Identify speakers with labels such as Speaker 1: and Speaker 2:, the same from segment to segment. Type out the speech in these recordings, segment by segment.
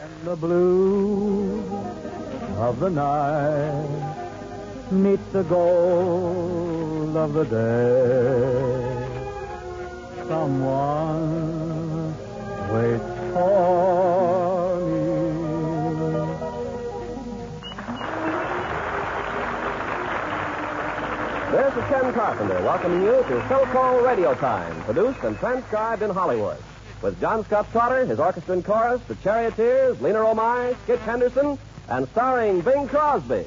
Speaker 1: The blue of the night meet the gold of the day. Someone waits for me.
Speaker 2: This is Ken Carpenter welcoming you to Philco Radio Time, produced and transcribed in Hollywood. With John Scott Trotter, his orchestra and chorus, the Charioteers, Lena Romay, Skitch Henderson, and starring Bing Crosby.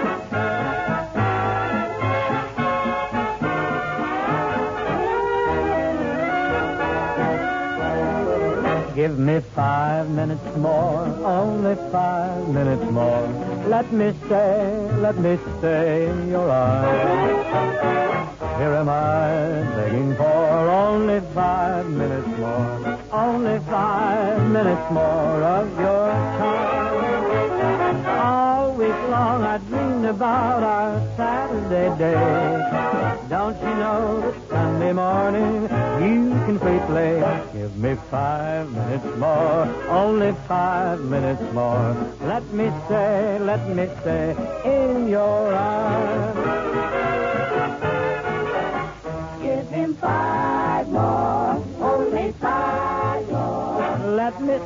Speaker 1: Give me 5 minutes more, only 5 minutes more. Let me stay in your arms. Here am I begging for only 5 minutes more, only 5 minutes more of your time. All week long I dreamed about our Saturday day. Don't you know that Sunday morning you can play? Give me 5 minutes more, only 5 minutes more. Let me stay in your arms.
Speaker 3: Give him 5 more, only 5 more.
Speaker 1: Let me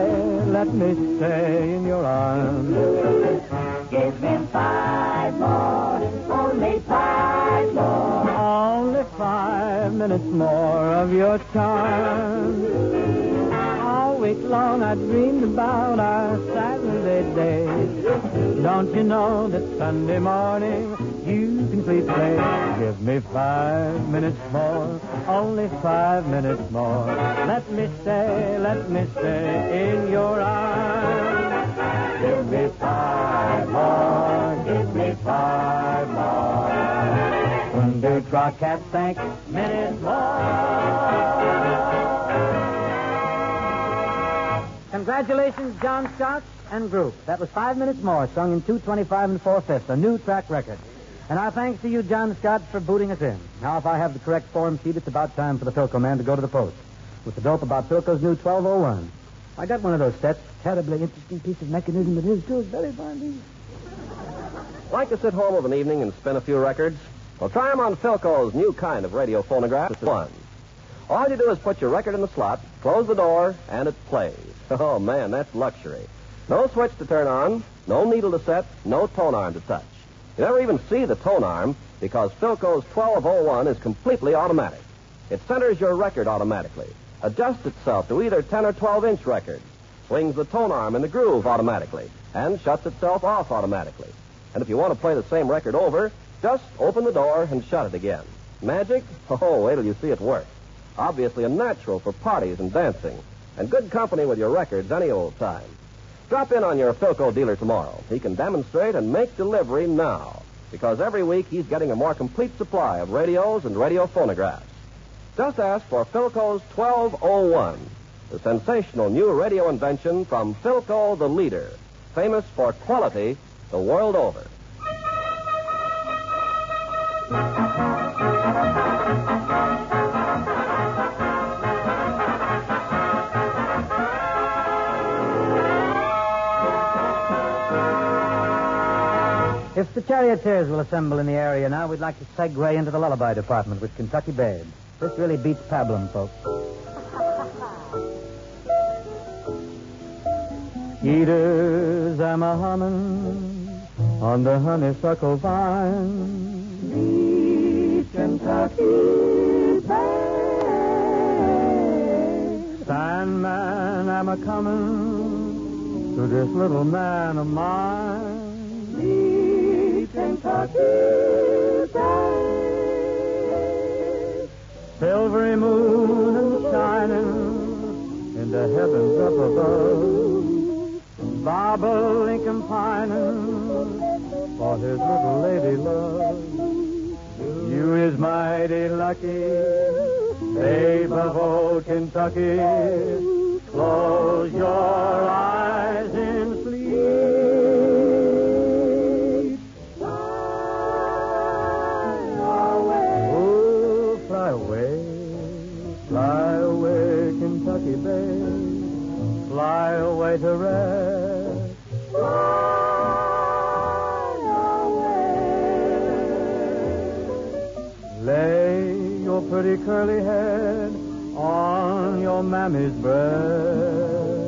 Speaker 1: stay in your arms.
Speaker 3: Give him 5 more, only 5 more.
Speaker 1: Only 5 minutes more of your charm. All week long I dreamed about our Saturday days. Don't you know that Sunday morning you can play? Give me 5 minutes more, only 5 minutes more. Let me stay in your arms. Give me 5 more, give me 5 more. One, two, try, cat, think, minutes more. Congratulations, John Scott and group. That was 5 minutes more, sung in 2:25 and 4/5, a new track record. And our thanks to you, John Scott, for booting us in. Now, if I have the correct form sheet, it's about time for the Philco man to go to the post with the dope about Philco's new 1201. I got one of those sets. Terribly interesting piece of mechanism it is, too. It's very fine.
Speaker 2: Like to sit home of an evening and spin a few records? Well, try them on Philco's new kind of radio phonograph. It's one. All you do is put your record in the slot, close the door, and it plays. Oh, man, that's luxury. No switch to turn on, no needle to set, no tone arm to touch. You never even see the tone arm because Philco's 1201 is completely automatic. It centers your record automatically, adjusts itself to either 10 or 12-inch records, swings the tone arm in the groove automatically, and shuts itself off automatically. And if you want to play the same record over, just open the door and shut it again. Magic? Oh, wait till you see it work. Obviously a natural for parties and dancing, and good company with your records any old time. Drop in on your Philco dealer tomorrow. He can demonstrate and make delivery now, because every week he's getting a more complete supply of radios and radio phonographs. Just ask for Philco's 1201, the sensational new radio invention from Philco the leader, famous for quality the world over.
Speaker 1: If the Charioteers will assemble in the area now, we'd like to segue into the lullaby department with Kentucky Babe. This really beats pablum, folks. Eaters am a humming on the honeysuckle vine.
Speaker 3: Sweet Kentucky Babe.
Speaker 1: Sandman am a coming to this little man of mine.
Speaker 3: Kentucky Bay.
Speaker 1: Silvery moon and shining in the heavens up above. Barbara Lincoln pining for his little lady love. You is mighty lucky, babe of old Kentucky. Close your eyes in sleep. Fly away, Kentucky Babe. Fly fly away to rest. Lay your pretty curly head on your mammy's breast.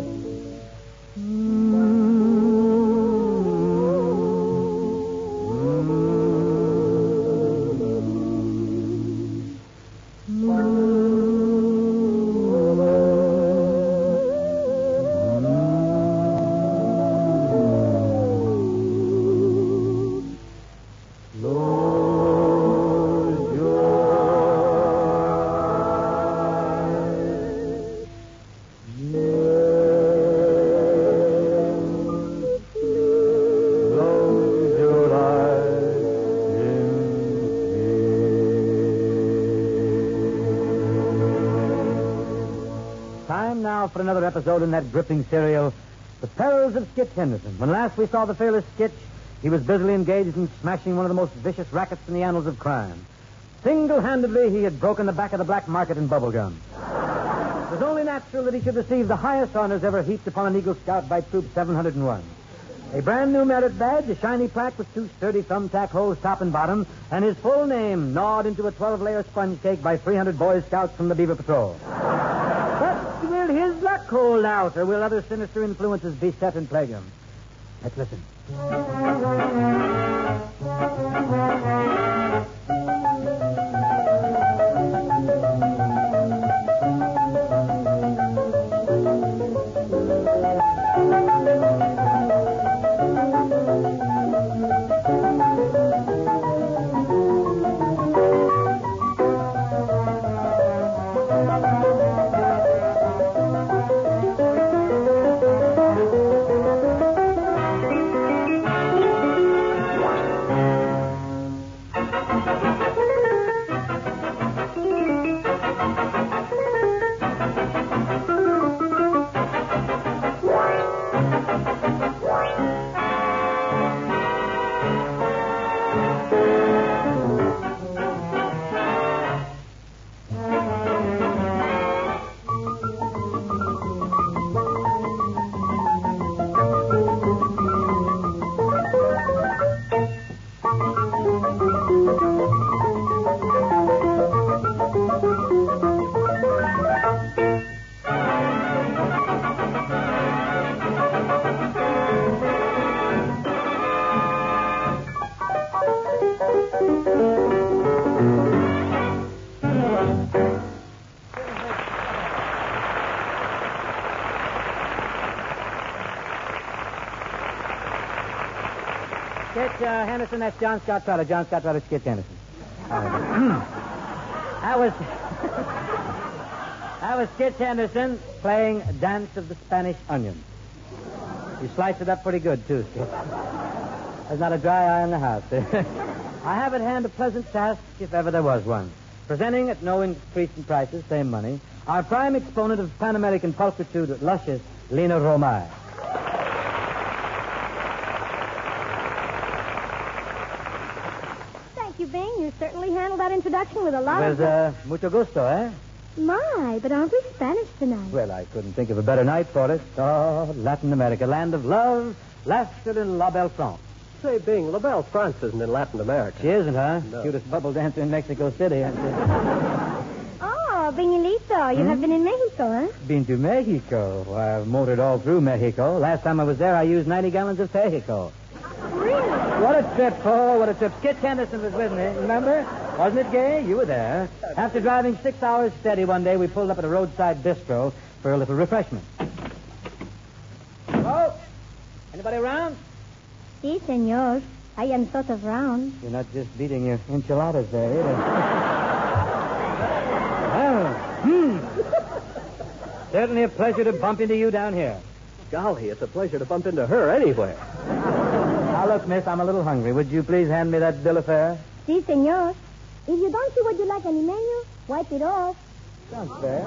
Speaker 1: For another episode in that gripping serial, The Perils of Skitch Henderson. When last we saw the fearless Skitch, he was busily engaged in smashing one of the most vicious rackets in the annals of crime. Single-handedly, he had broken the back of the black market in bubblegum. It was only natural that he should receive the highest honors ever heaped upon an Eagle Scout by Troop 701. A brand new merit badge, a shiny plaque with 2 sturdy thumbtack holes top and bottom, and his full name gnawed into a 12-layer sponge cake by 300 Boy Scouts from the Beaver Patrol. Will his luck hold out, or will other sinister influences beset and plague him? Let's listen. Skitch Henderson, that's John Scott Trotter. John Scott Trotter, Skitch Henderson. That was Skitch Henderson playing Dance of the Spanish Onion. You sliced it up pretty good, too, Skitch. There's not a dry eye in the house. I have at hand a pleasant task, if ever there was one. Presenting at no increase in prices, same money, our prime exponent of Pan-American pulchritude, luscious Lena Romay.
Speaker 4: Thank you, Bing. You certainly handled that introduction with a lot of...
Speaker 1: mucho gusto, eh?
Speaker 4: My, but aren't we Spanish tonight?
Speaker 1: Well, I couldn't think of a better night for it. Oh, Latin America, land of love, laughter, and La Belle France.
Speaker 2: Say, Bing, La Belle France isn't in Latin America.
Speaker 1: She isn't, huh?
Speaker 2: No.
Speaker 1: Cutest bubble dancer in Mexico City.
Speaker 4: Oh, Bingilito, you have been in Mexico, huh?
Speaker 1: Been to Mexico. I've motored all through Mexico. Last time I was there, I used 90 gallons of Tejico.
Speaker 4: Really?
Speaker 1: What a trip, oh, what a trip. Skitch Henderson was with me, remember? Wasn't it gay? You were there. After driving 6 hours steady one day, we pulled up at a roadside bistro for a little refreshment. Oh, anybody around?
Speaker 4: Si, senor. I am sort of round.
Speaker 1: You're not just beating your enchiladas there, either. Certainly a pleasure to bump into you down here.
Speaker 2: Golly, it's a pleasure to bump into her anywhere.
Speaker 1: Now, look, miss, I'm a little hungry. Would you please hand me that bill of fare?
Speaker 4: Si, senor. If you don't see what you like on the menu, wipe it off.
Speaker 1: Sounds fair.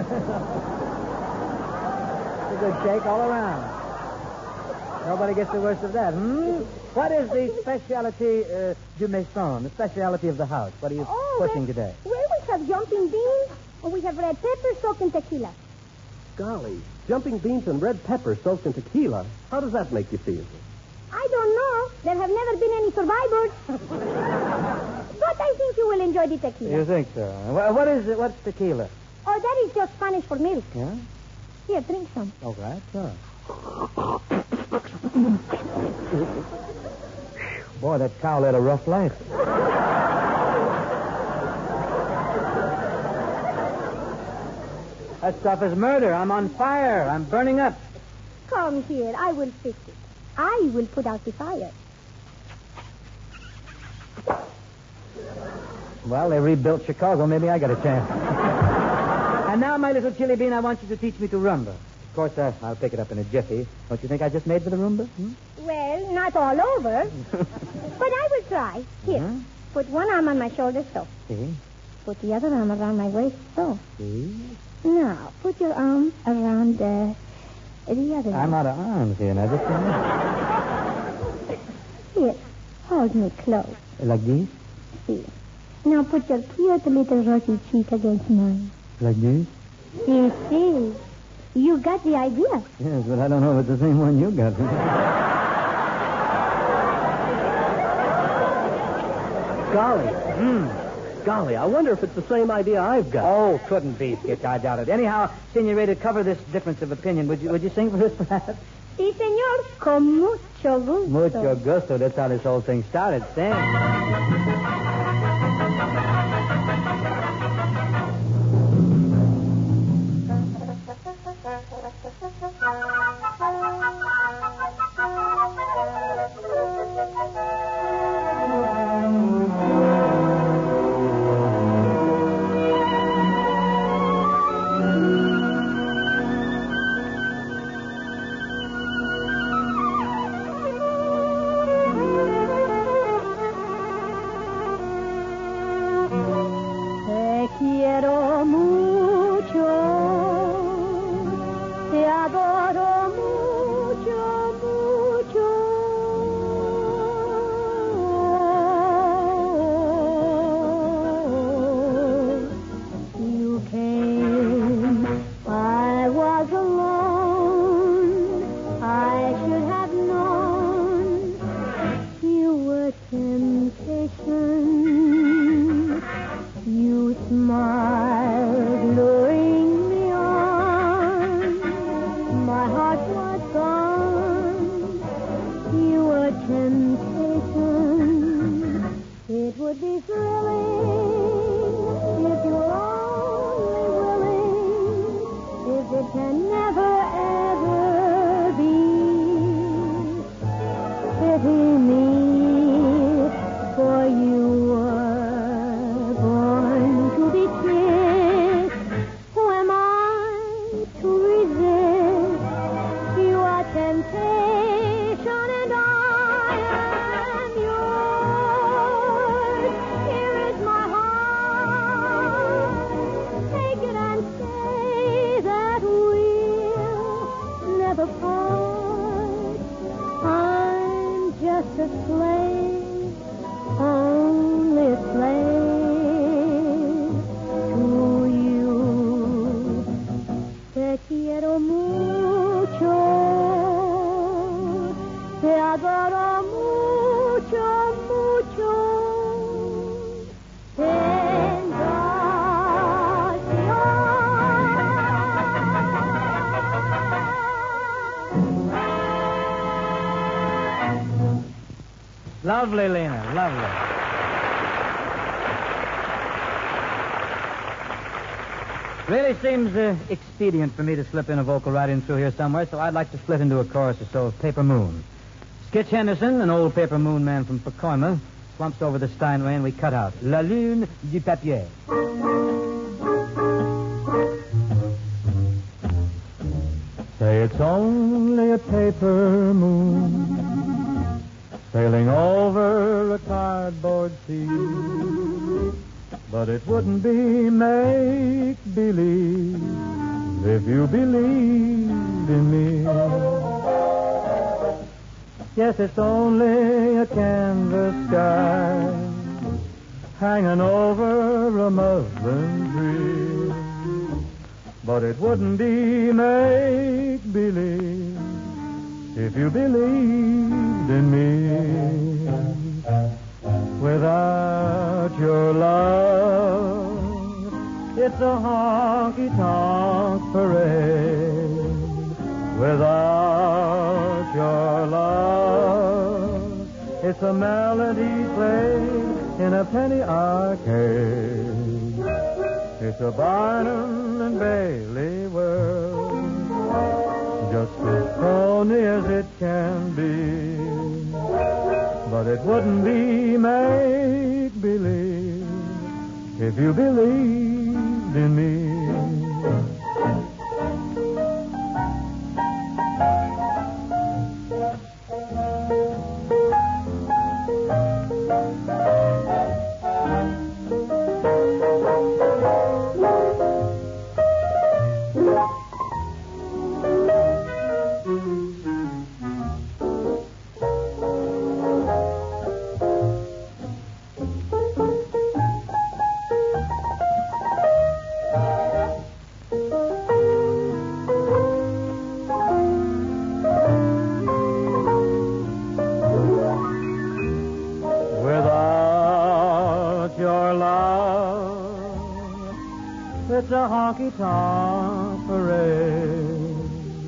Speaker 1: It's a good shake all around. Nobody gets the worst of that, What is the specialty du maison, the specialty of the house? What are you pushing today?
Speaker 4: Well, we have jumping beans, and we have red pepper soaked in tequila.
Speaker 2: Golly, Jumping beans and red pepper soaked in tequila. How does that make you feel?
Speaker 4: I don't know. There have never been any survivors. But I think you will enjoy the tequila.
Speaker 1: You think so? What is it? What's tequila?
Speaker 4: Oh, that is just Spanish for milk.
Speaker 1: Yeah?
Speaker 4: Here, drink some.
Speaker 1: All right, sure. Boy, that cow led a rough life. That stuff is murder. I'm on fire. I'm burning up.
Speaker 4: Come here. I will fix it. I will put out the fire.
Speaker 1: Well, they rebuilt Chicago. Maybe I got a chance. And now, my little chili bean, I want you to teach me to rumba. Of course, I'll pick it up in a jiffy. Don't you think I just made for the rumba?
Speaker 4: Well, not all over. But I will try. Here, put one arm on my shoulder, so.
Speaker 1: See?
Speaker 4: Put the other arm around my waist, so.
Speaker 1: See?
Speaker 4: Now, put your arm around the other
Speaker 1: I'm
Speaker 4: one.
Speaker 1: out of arms here now. Just
Speaker 4: Here, hold me close.
Speaker 1: like this?
Speaker 4: Here. Now put your cute little rosy cheek against mine.
Speaker 1: Like this?
Speaker 4: You see, you got the idea.
Speaker 1: Yes, but I don't know if it's the same one you got.
Speaker 2: Golly, I wonder if it's the same idea I've got.
Speaker 1: Oh, couldn't be, Skitch. I doubt it. Anyhow, Senor, to cover this difference of opinion, would you sing for us, perhaps?
Speaker 4: Si, senor, con mucho gusto.
Speaker 1: Mucho gusto. That's how this whole thing started. Sing.
Speaker 4: Te quiero mucho, te adoro mucho, mucho. You came, I was alone, I should have known you were temptation. You smiled, luring me on. My heart was gone. You were temptation. It would be thrilling if you were only willing. If it can never, ever be. Pity me, for you were born to be kissed. Who am I to resist? You are temptation and I am yours. Here is my heart. Take it and say that we'll never part. I'm just a slave, only a slave to you. Te quiero mucho, te adoro mucho, mucho.
Speaker 1: Lovely, Lena. Lovely. Really seems expedient for me to slip in a vocal right in through here somewhere, so I'd like to split into a chorus or so of Paper Moon. Skitch Henderson, an old Paper Moon man from Pacoima, slumps over the Steinway, and we cut out La Lune du Papier. Say it's only a paper moon sailing over a cardboard sea, but it wouldn't be make-believe if you believed in me. Yes, it's only a canvas sky hanging over a muslin tree, but it wouldn't be make-believe if you believed in me. Without your love, it's a honky-tonk parade. Without your love, it's a melody played in a penny arcade. It's a Barnum and Bailey world, just as phony as it can be. But it wouldn't be make-believe if you believed in me. It's a honky-tonk parade.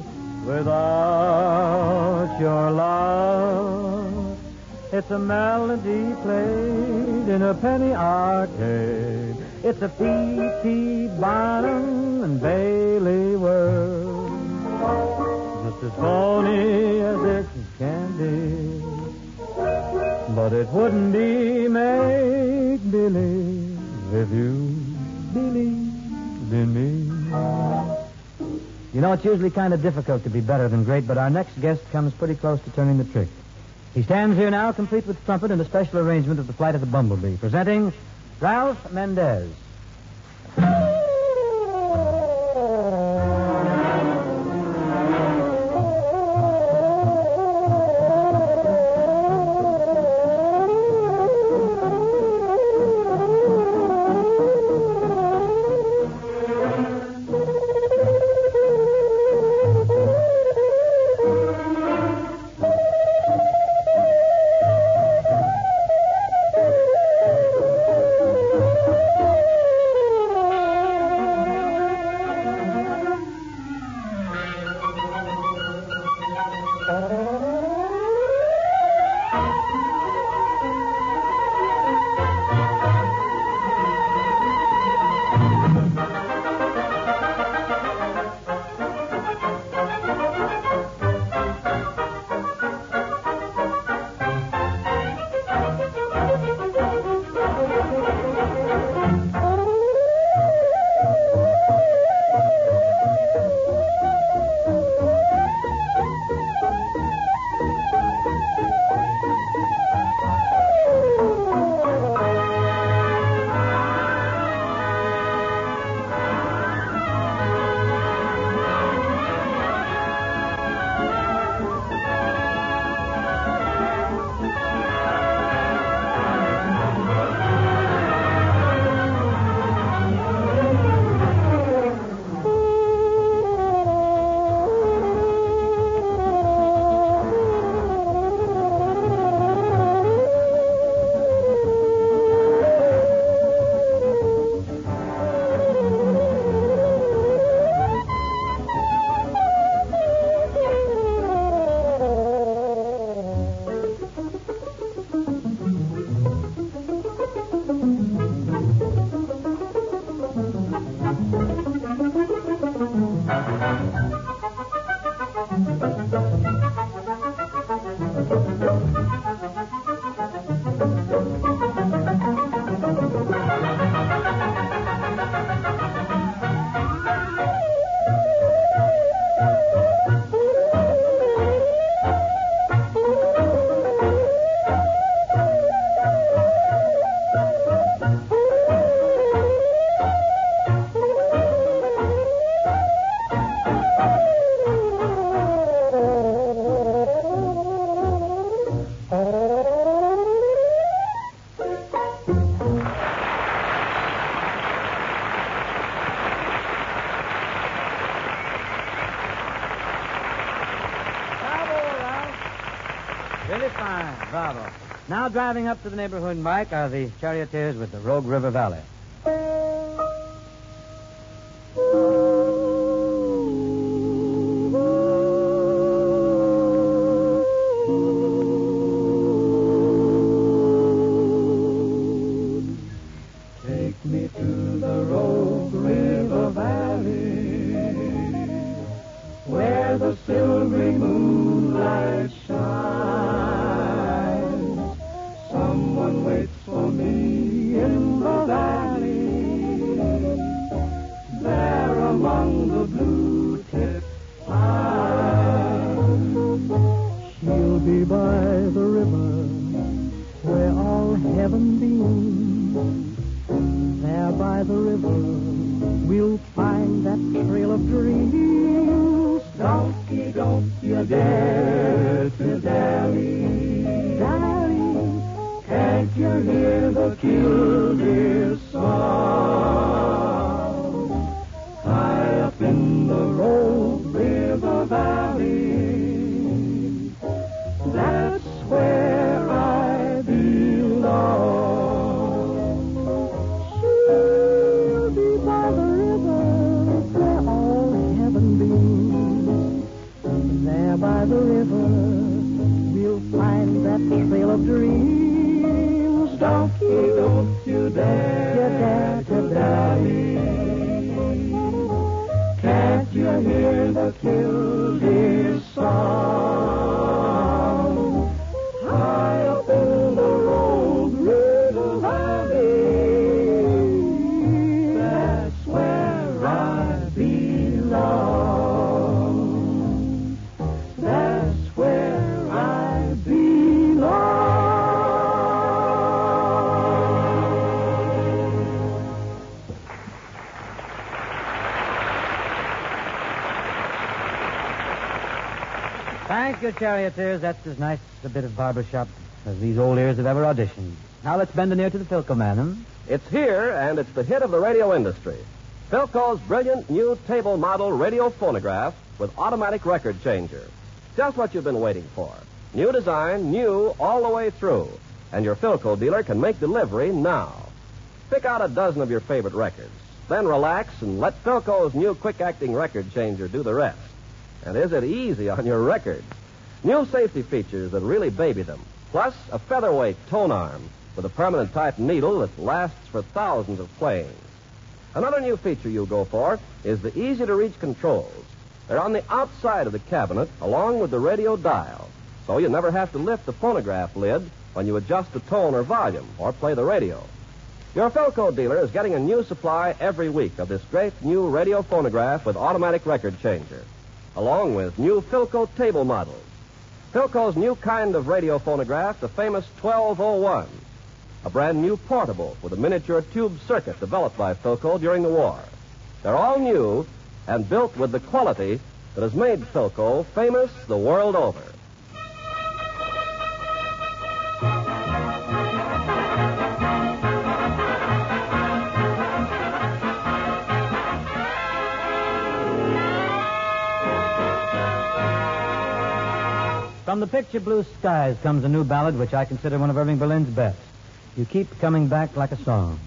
Speaker 1: Without your love, it's a melody played in a penny arcade. It's a P.T. Barnum and Bailey world, just as phony as it can be. But it wouldn't be make-believe if you believed in me. You know, it's usually kind of difficult to be better than great, but our next guest comes pretty close to turning the trick. He stands here now, complete with trumpet and a special arrangement of The Flight of the Bumblebee, presenting Ralph Mendez. Really fine. Bravo. Now driving up to the neighborhood bike are the charioteers with the Rogue River Valley.
Speaker 3: Take me to the Rogue River Valley, where the silvery moonlight shines. Someone waits for me in the valley, there among the blue-tipped pines. She'll be by the river, where all heaven beams. There by the river, we'll find that trail of dreams. Donkey, don't you dare to dally, dally. Can't you hear the killdeer song? High up in the Rogue River Valley, that's where I belong. She'll be by the river, where all heaven beams. There by the river, we'll find that trail of dreams. Donkey, don't you dare to dally. Can't you hear the killdeer song? High up in the Rogue River Valley, that's where I belong. That's where I belong.
Speaker 1: Thank you, charioteers. That's as nice a bit of barbershop as these old ears have ever auditioned. Now let's bend an ear to the Philco man, huh?
Speaker 2: It's here, and it's the hit of the radio industry. Philco's brilliant new table model radio phonograph with automatic record changer. Just what you've been waiting for. New design, new all the way through. And your Philco dealer can make delivery now. Pick out a dozen of your favorite records. Then relax and let Philco's new quick-acting record changer do the rest. And is it easy on your records? New safety features that really baby them. Plus, a featherweight tone arm with a permanent type needle that lasts for thousands of playings. Another new feature you'll go for is the easy-to-reach controls. They're on the outside of the cabinet along with the radio dial, so you never have to lift the phonograph lid when you adjust the tone or volume or play the radio. Your Philco dealer is getting a new supply every week of this great new radio phonograph with automatic record changer, along with new Philco table models. Philco's new kind of radio phonograph, the famous 1201, a brand new portable with a miniature tube circuit developed by Philco during the war. They're all new and built with the quality that has made Philco famous the world over.
Speaker 1: From the picture Blue Skies comes a new ballad which I consider one of Irving Berlin's best. You keep coming back like a song.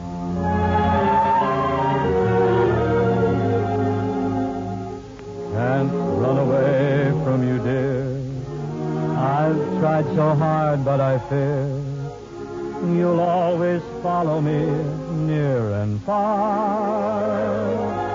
Speaker 1: Can't run away from you, dear. I've tried so hard, but I fear you'll always follow me near and far.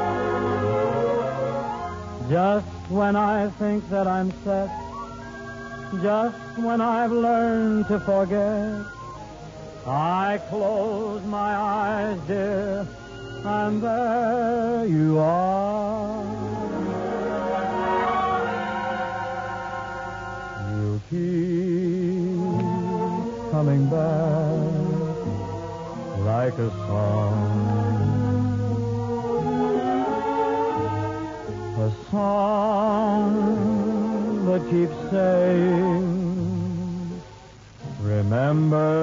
Speaker 1: Just when I think that I'm set, just when I've learned to forget, I close my eyes, dear, and there you are. You keep coming back like a song that keeps saying, remember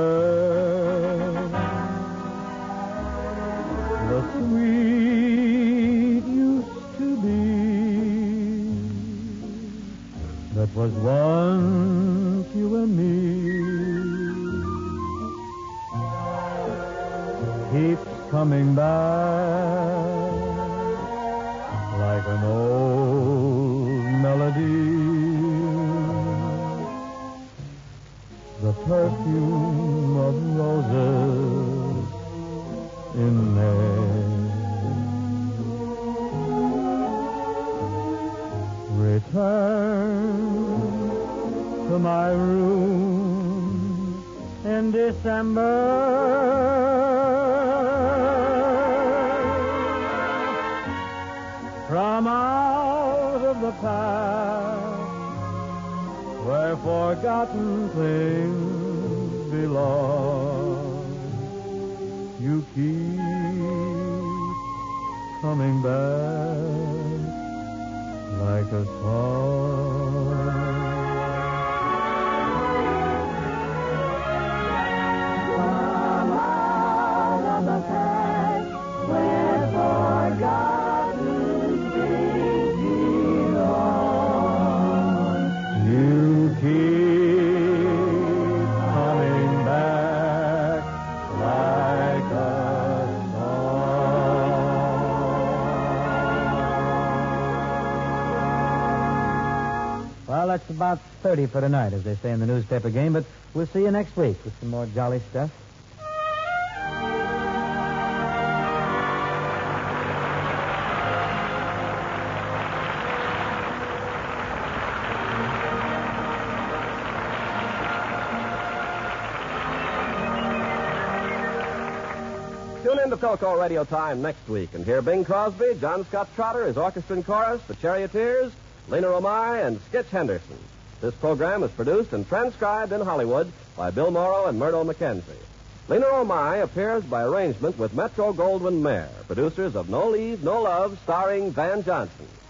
Speaker 1: the sweet used to be. that was once you and me keeps coming back like an old melody. The perfume of roses in May. Return to my room in December. From out of the past where forgotten things belong, you keep coming back like a song.
Speaker 3: From out of the past where forgotten things belong,
Speaker 1: You keep coming back like a song. Well, that's about 30 for tonight, as they say in the newspaper game, but we'll see you next week with some more jolly stuff.
Speaker 2: Tune in to Philco Radio Time next week and hear Bing Crosby, John Scott Trotter, his orchestra and chorus, the Charioteers, Lena Romay, and Skitch Henderson. This program is produced and transcribed in Hollywood by Bill Morrow and Murdo McKenzie. Lena Romay appears by arrangement with Metro-Goldwyn-Mayer, producers of No Leave, No Love, starring Van Johnson.